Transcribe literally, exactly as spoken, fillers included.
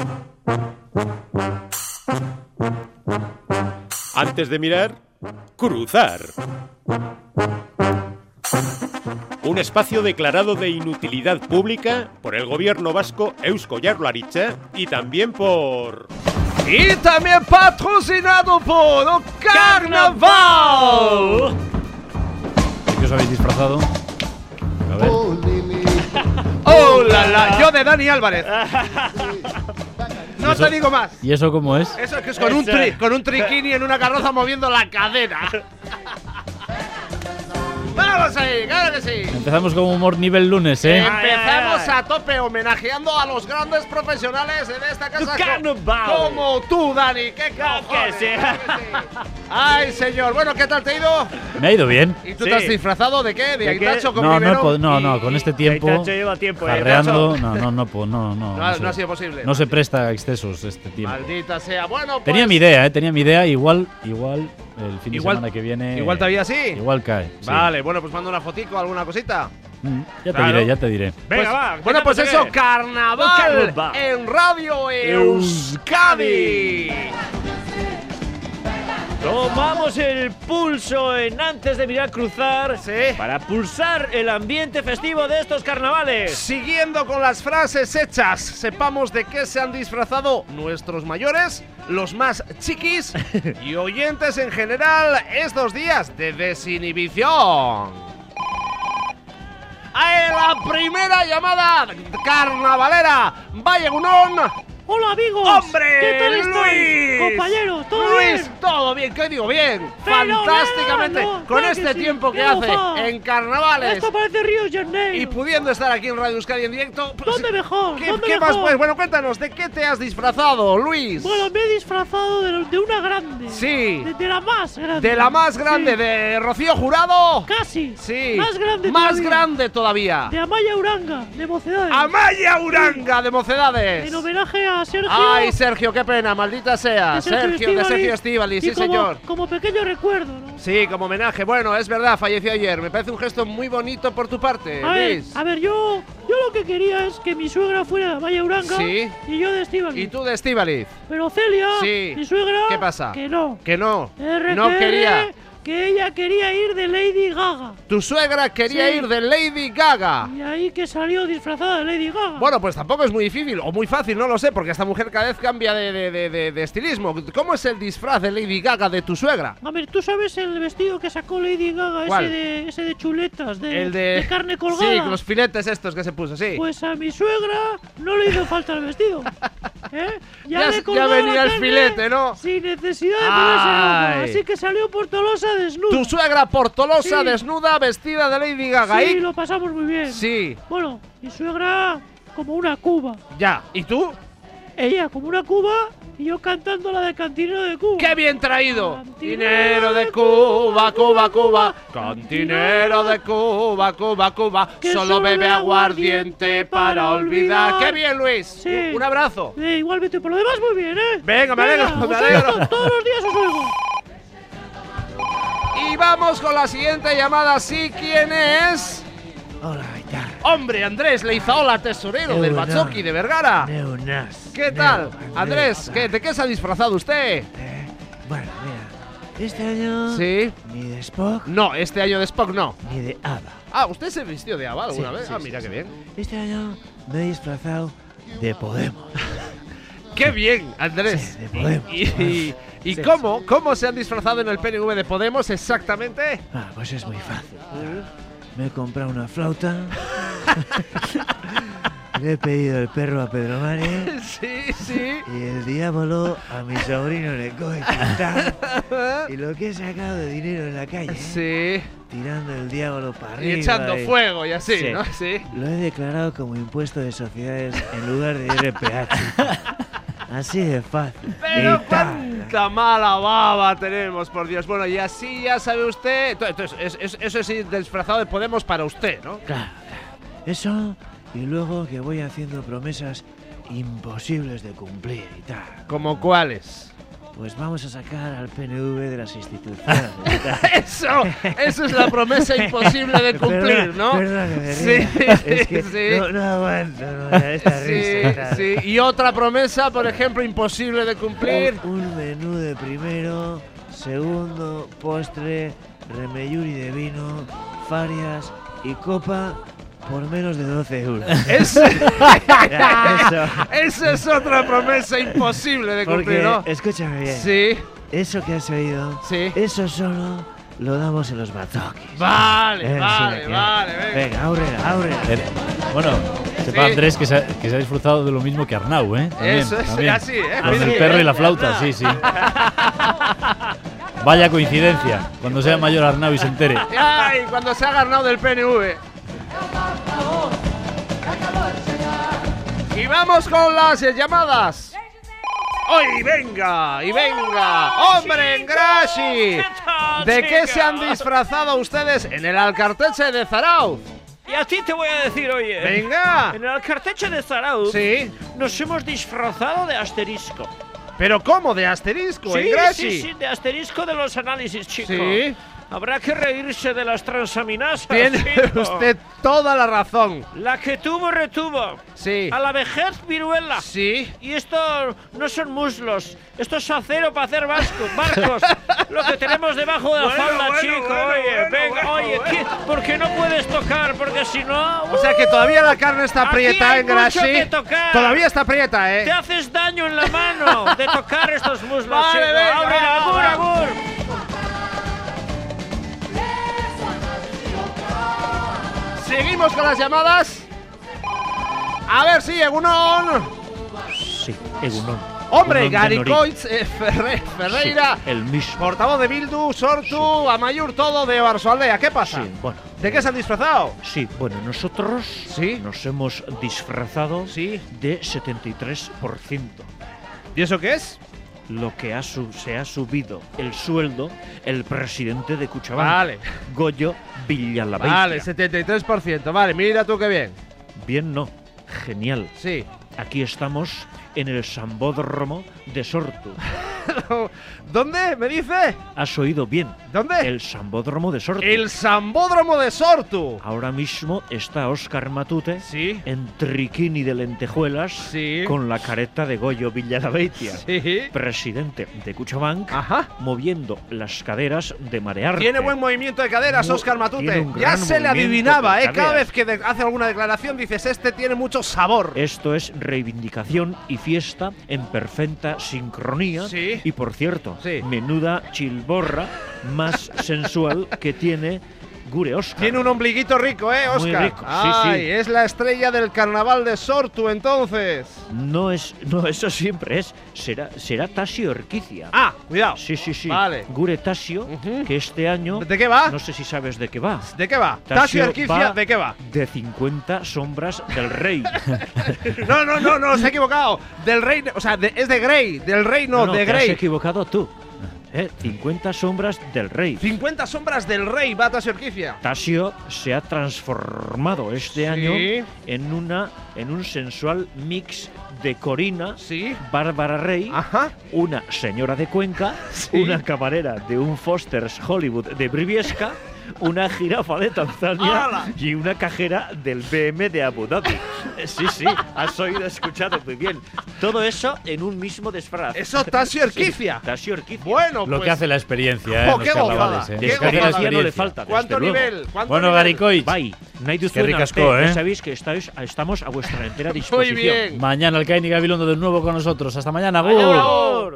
Antes de mirar, cruzar. Un espacio declarado de inutilidad pública por el gobierno vasco Eusko Jaurlaritza y también por... Y también patrocinado por Carnaval. ¿Qué os habéis disfrazado? A ver. ¡Oh, la, la! Yo de Dani Álvarez. No eso, te digo más. ¿Y eso cómo es? Eso es que es con un, tri, con un triquini en una carroza moviendo la cadena. ¡Vamos ahí! ¡Claro que sí! Empezamos con humor nivel lunes, ¿eh? Empezamos a tope homenajeando a los grandes profesionales de esta casa. Carnaval. Como tú, Dani. ¡Qué cojones! sí. ¡Ay, señor! Bueno, ¿qué tal te ha ido? Me ha ido bien. ¿Y tú Sí. te has disfrazado de qué? ¿De ¿De Aitacho qué? con No, no, he Rivero? pod- no, Y- no, con este tiempo. Aitacho lleva tiempo, eh, Carreando. Aitacho. No, no, no, po- no, no. No, se- no ha sido posible. No se presta a excesos este tiempo. Maldita sea. Bueno, pues… Tenía mi idea, ¿eh? Tenía mi idea. Igual, igual, el fin de Igual- semana que viene. ¿Igual todavía sí? Igual cae. sí. Vale, bueno, pues mando una fotico, alguna cosita. Mm, ya te Claro. diré, ya te diré. Venga, Pues- va. Bueno, pues eso, carnaval, Carnaval. en Radio Euskadi. Tomamos el pulso en antes de mirar cruzar Sí. para pulsar el ambiente festivo de estos carnavales. Siguiendo con las frases hechas, sepamos de qué se han disfrazado nuestros mayores, los más chiquis y oyentes en general estos días de desinhibición. ¡A la primera llamada carnavalera! ¡Vaya Unón! Hola amigos, ¡Hombre! ¿qué tal estáis? Luis. Compañeros, ¿todo Luis, bien? todo bien, ¿qué digo? Bien, Fenomenal, fantásticamente, ¿no? con Claro este que sí. tiempo que ¡Qué hace gozada! en carnavales Esto parece Río de Janeiro. y pudiendo estar aquí en Radio Euskadi en directo. pues, ¿Dónde mejor? ¿Qué, ¿Dónde qué mejor? más pues? Bueno, cuéntanos, ¿de qué te has disfrazado, Luis? Bueno, me he disfrazado de, de una grande. Sí. De, de la más grande. De la más grande, Sí. de Rocío Jurado. Casi. Sí. Más grande Más todavía. grande todavía. De Amaya Uranga, de Mocedades. Amaya Uranga, de Mocedades. En homenaje a Sergio. Ay, Sergio, qué pena, maldita sea. de Sergio Sergio, de Estíbaliz. Sergio Estíbaliz, Y sí, como, señor. Como pequeño recuerdo, ¿no? Sí, como homenaje. Bueno, es verdad, falleció ayer. Me parece un gesto muy bonito por tu parte, A ver, Luis. a ver, yo, yo lo que quería es que mi suegra fuera de Amaya Uranga Sí. y yo de Estíbaliz. ¿Y tú de Estíbaliz? Pero Celia, Sí. mi suegra, ¿Qué pasa? que no. Que no. R No P R, quería. Que ella quería ir de Lady Gaga. Tu suegra quería Sí. ir de Lady Gaga. Y ahí que salió disfrazada de Lady Gaga. Bueno, pues tampoco es muy difícil, o muy fácil, no lo sé, porque esta mujer cada vez cambia de, de- de- de- de estilismo. ¿Cómo es el disfraz de Lady Gaga de tu suegra? A ver, ¿tú sabes el vestido que sacó Lady Gaga? ¿Cuál? Ese de, ese de chuletas, de, El de… carne colgada. Sí, los filetes estos que se puso, sí. Pues a mi suegra no le hizo falta el vestido. ¿Eh? Ya- le ya colgaba venía la el carne filete, ¿no? Sin necesidad de ponerse ropa. Ay. Así que salió por Tolosa desnuda. Tu suegra portolosa, Sí. desnuda, vestida de Lady Gaga. Sí, ¿Y? lo pasamos muy bien. Sí, Bueno, mi suegra como una cuba. ya. ¿Y tú? Ella como una cuba y yo cantando la de Cantinero de Cuba. ¡Qué bien traído! Cantinero Dinero de de Cuba, Cuba, Cuba, Cuba. Cuba. Cantinero de Cuba, Cuba, Cuba. Que Solo bebe solo aguardiente para olvidar. olvidar. ¡Qué bien, Luis! Sí. Un abrazo. Eh, igualmente, por lo demás muy bien, ¿eh? Venga, me alegro, me os alegro. oigo, todos los días os oigo. Y vamos con la siguiente llamada. ¿Sí? ¿Quién es? Hola, Aitar. Hombre, Andrés Leizaola, tesorero del Egunon. Bachoqui de Vergara. Neunas. ¿Qué tal? Neu, Andrés, ¿qué- Andrés. ¿de qué se ha disfrazado usted? Eh, bueno, mira. Este año. Sí. Ni de Spock, No, este año de Spock no. ni de Ava. Ah, ¿usted se vistió de Ava alguna Sí, vez? sí, ah, sí, mira sí, qué bien. Este año me he disfrazado de Podemos. ¡Qué bien, Andrés! Sí, de Podemos. ¿Y, y, y Sí, cómo, cómo se han disfrazado en el P N V de Podemos exactamente? Ah, pues es muy fácil. Me he comprado una flauta. Le he pedido el perro a Pedro Mario. Sí, sí. Y el diablo a mi sobrino Necoy Quintana. Y lo que he sacado de dinero en la calle. ¿eh? Sí. Tirando el diablo para Y arriba. echando y- fuego y así, Sí. ¿no? Sí. Lo he declarado como impuesto de sociedades en lugar de R P H. Así de fácil. Pero Y tal. cuánta mala baba tenemos, por Dios. Bueno, y así ya sabe usted. Entonces, es- es- eso es ir disfrazado de Podemos para usted, ¿no? Claro, claro. Eso, y luego que voy haciendo promesas imposibles de cumplir y tal. ¿Como cuáles? pues vamos a sacar al P N V de las instituciones. Eso, eso es la promesa imposible de cumplir, Perdona, ¿no? Perdona que me Sí, ría. Es que sí. no, no aguanto no, ya esta Sí, risa. tal. sí. Y otra promesa, por ejemplo, imposible de cumplir. Un, un menú de primero, segundo, postre, remelluri de vino, farias y copa por menos de doce euros. Eso, Ya, eso. eso es otra promesa imposible de Porque, cumplir, ¿no? escúchame bien, Sí, eso que has oído, sí. eso solo lo damos en los batoques. Vale, Eh, vale, sí, que- vale, venga. Venga, ábrela, ábrela. Eh, Bueno, sepa Sí. Andrés que se, ha, que se ha disfrutado de lo mismo que Arnau, ¿eh? También, Eso es también. así, ¿eh? Con Sí, el perro ¿eh? y la flauta, sí, sí. Vaya coincidencia, cuando sea mayor Arnau y se entere. Ay, cuando se ha ganado del P N V. Y vamos con las eh, llamadas. ¡Ay, venga! ¡Y venga! ¡Hombre, en Grashi! ¿De qué se han disfrazado ustedes en el Alcarteche de Zarauz? Y a ti te voy a decir, oye. ¡Venga! En el Alcarteche de Zarauz Sí. nos hemos disfrazado de asterisco. ¿Pero cómo? ¿De asterisco? ¿En Sí, Grashi? sí, sí, de asterisco de los análisis, chico. Sí. Habrá que reírse de las transaminasas, Tiene chico. usted toda la razón. La que tuvo, retuvo. Sí. A la vejez, viruela. Sí. Y esto no son muslos, esto es acero para hacer vasco, barcos. Lo que tenemos debajo de la Bueno, falda, bueno, chico. bueno, oye, bueno, venga, bueno, oye, bueno. ¿qué? ¿por qué no puedes tocar? Porque si no. O sea que todavía la carne está Aquí prieta hay en mucho Grashi. que tocar. Todavía está prieta, Te ¿eh? haces daño en la mano de tocar estos muslos, Vale, chico. venga, Abre, va, agur, va. agur. Seguimos con las llamadas. A ver si, Egunon. Sí, Egunon. Hombre, Egunon Tenori. Garicoitz eh, Ferre- Ferreira. Sí, el mismo. Portavoz de Bildu, Sortu, Amaiur, todo de Oarsoaldea. ¿Qué pasa? Sí, bueno. ¿De qué se han disfrazado? Sí, bueno, nosotros Sí. nos hemos disfrazado Sí. de setenta y tres por ciento. ¿Y eso qué es? Lo que ha su- se ha subido el sueldo el presidente de Cuchabán, Vale. Goyo Villalabeitia. Vale, setenta y tres por ciento. Vale, mira tú qué bien. Bien, no. Genial. Sí. Aquí estamos en el Sambódromo de Sortu. ¿Dónde? ¿Me dice? ¿Has oído bien? ¿Dónde? El Sambódromo de Sortu. El Sambódromo de Sortu. Ahora mismo está Óscar Matute Sí. en triquini de lentejuelas Sí. con la careta de Goyo Villalabeitia, Sí. presidente de Cuchabank, Ajá. moviendo las caderas de marearte. Tiene buen movimiento de caderas, Mu- Óscar tiene Matute. un Ya gran se le movimiento adivinaba, de ¿eh? Cada caderas. vez que de- hace alguna declaración dices, este tiene mucho sabor. Esto es reivindicación y fiesta en perfecta sincronía. Sí. Y por cierto, Sí. menuda chilborra más sensual que tiene Gure Óscar. Tiene un ombliguito rico, ¿eh, Muy Óscar? rico, sí, Ay, sí. es la estrella del carnaval de Sortu, entonces. No es, no, eso siempre es. Será, será Tasio Erquicia. Ah, cuidado. Sí, sí, sí. Vale. Gure Tasio, Ujú. que este año. ¿De qué va? No sé si sabes de qué va. ¿De qué va? Tasio Tasio Erquicia, va ¿de qué va? De cincuenta sombras del rey. No, no, no, no, se ha equivocado. Del rey, o sea, de- es de Grey, del reino no, de te has Grey. equivocado tú. Eh, cincuenta sombras del rey. cincuenta sombras del rey va Tasio Erquicia. Tasio se ha transformado este Sí. año en una en un sensual mix de Corina, Sí. Bárbara Rey, Ajá. una señora de Cuenca, Sí. una camarera de un Foster's Hollywood de Briviesca, una jirafa de Tanzania ¡Hala! y una cajera del B M de Abu Dhabi. Eh, Sí, sí, has oído, escuchado muy bien. Todo eso en un mismo disfraz. Eso, Tasio Erquicia. Tasio Erquicia. Bueno, Lo pues, que hace la experiencia, ¿eh? ¡Jo, en qué los carnavales, gozada! ¿eh? ¡Qué Lo que hace la gozada! Desgracia no le experiencia. falta. ¿Cuánto desde luego. nivel? ¿Cuánto Bueno, nivel? Garicoitz, Bai, nahi duzu Eskerrik asko, arte, eh. sabéis que estáis, estamos a vuestra entera Muy disposición. bien. mañana el Caini Gabilondo de nuevo con nosotros. Hasta mañana, Agur. Gur.